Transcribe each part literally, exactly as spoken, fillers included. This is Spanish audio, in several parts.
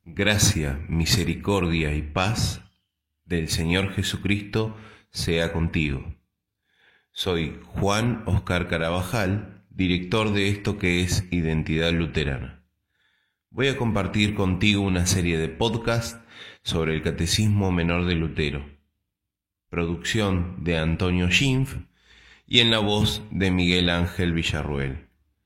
Gracia, misericordia y paz del Señor Jesucristo sea contigo. Soy Juan Oscar Carabajal, director de esto que es Identidad Luterana. Voy a compartir contigo una serie de podcasts sobre el Catecismo Menor de Lutero, producción de Antonio Schimpf y en la voz de Miguel Ángel Villarruel.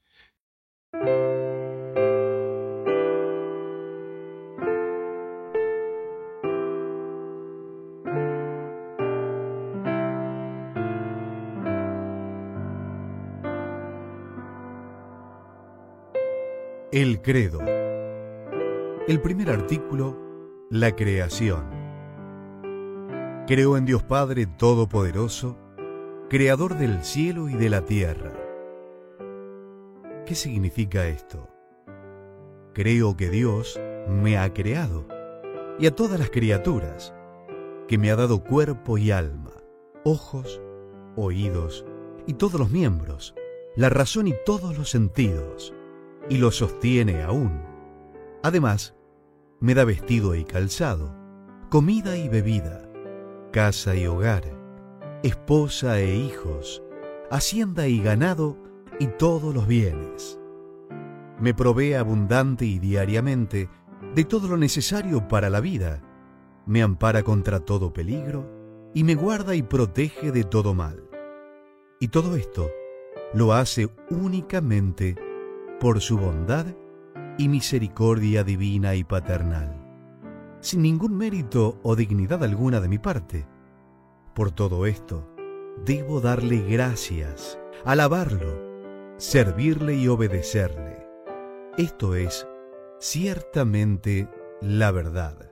El credo. El primer artículo, la creación. Creo en Dios Padre Todopoderoso, Creador del cielo y de la tierra. ¿Qué significa esto? Creo que Dios me ha creado, y a todas las criaturas, que me ha dado cuerpo y alma, ojos, oídos y todos los miembros, la razón y todos los sentidos, y lo sostiene aún. Además, me da vestido y calzado, comida y bebida, casa y hogar, esposa e hijos, hacienda y ganado y todos los bienes. Me provee abundante y diariamente de todo lo necesario para la vida, me ampara contra todo peligro y me guarda y protege de todo mal. Y todo esto lo hace únicamente por su bondad y misericordia divina y paternal, sin ningún mérito o dignidad alguna de mi parte. Por todo esto, debo darle gracias, alabarlo, servirle y obedecerle. Esto es ciertamente la verdad.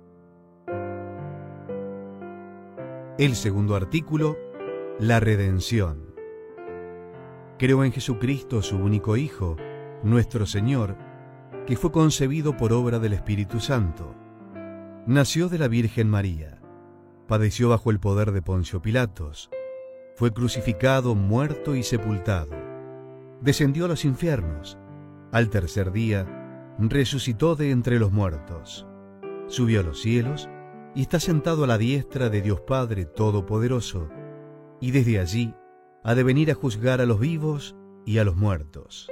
El segundo artículo, la redención. Creo en Jesucristo, su único Hijo, nuestro Señor, que fue concebido por obra del Espíritu Santo. Nació de la Virgen María, padeció bajo el poder de Poncio Pilatos, fue crucificado, muerto y sepultado. Descendió a los infiernos, al tercer día resucitó de entre los muertos, subió a los cielos y está sentado a la diestra de Dios Padre Todopoderoso, y desde allí ha de venir a juzgar a los vivos y a los muertos.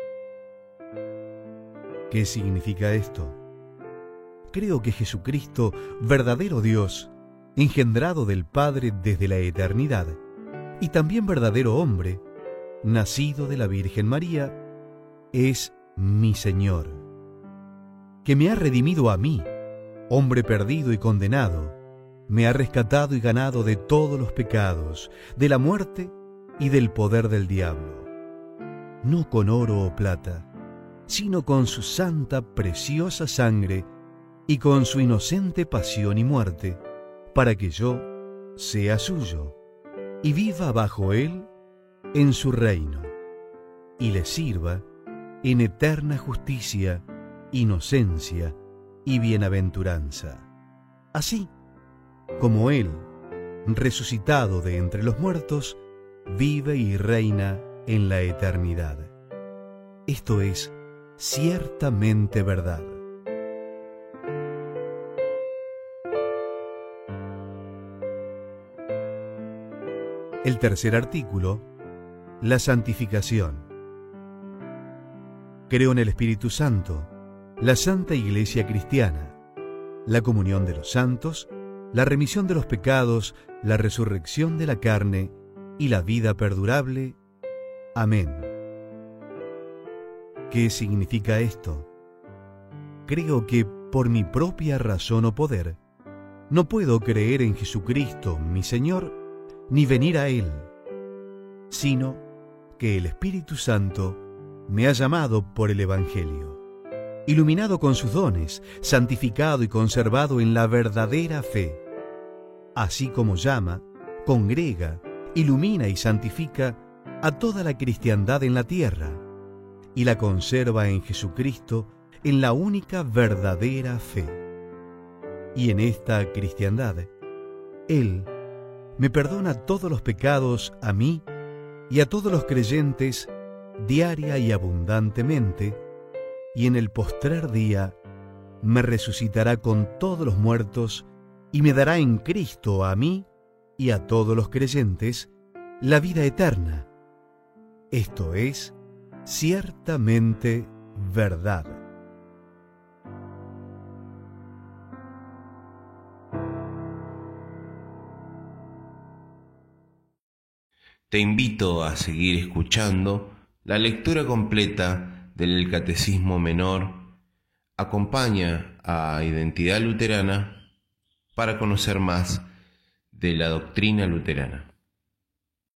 ¿Qué significa esto? Creo que Jesucristo, verdadero Dios, engendrado del Padre desde la eternidad, y también verdadero hombre, nacido de la Virgen María, es mi Señor, que me ha redimido a mí, hombre perdido y condenado, me ha rescatado y ganado de todos los pecados, de la muerte y del poder del diablo, no con oro o plata, sino con su santa, preciosa sangre y con su inocente pasión y muerte, para que yo sea suyo y viva bajo él en su reino, y le sirva en eterna justicia, inocencia y bienaventuranza. Así como él, resucitado de entre los muertos, vive y reina en la eternidad. Esto es ciertamente verdad. El tercer artículo, la santificación. Creo en el Espíritu Santo, la Santa Iglesia Cristiana, la comunión de los santos, la remisión de los pecados, la resurrección de la carne y la vida perdurable. Amén. ¿Qué significa esto? Creo que por mi propia razón o poder, no puedo creer en Jesucristo, mi Señor, ni venir a Él, sino que el Espíritu Santo me ha llamado por el Evangelio, iluminado con sus dones, santificado y conservado en la verdadera fe, así como llama, congrega, ilumina y santifica a toda la cristiandad en la tierra, y la conserva en Jesucristo en la única verdadera fe. Y en esta cristiandad, Él me perdona todos los pecados a mí y a todos los creyentes diaria y abundantemente, y en el postrer día me resucitará con todos los muertos y me dará en Cristo a mí y a todos los creyentes la vida eterna. Esto es ciertamente verdad. Te invito a seguir escuchando la lectura completa del Catecismo Menor. Acompaña a Identidad Luterana para conocer más de la doctrina luterana.